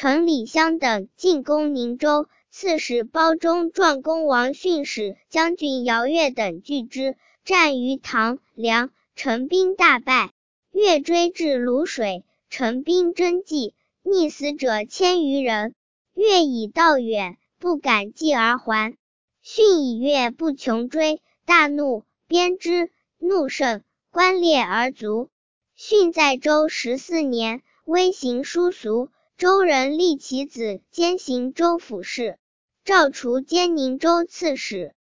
陈李湘等进攻宁州，刺史包中壮攻王训使将军姚岳等拒之，战于唐梁，陈兵大败。岳追至泸水，陈兵争继，溺死者千余人。岳以道远，不敢继而还。训以岳不穷追，大怒，鞭之，怒甚，关猎而卒。训在州14年，威行殊俗，州人立其子兼行州府事，诏除兼宁州刺史。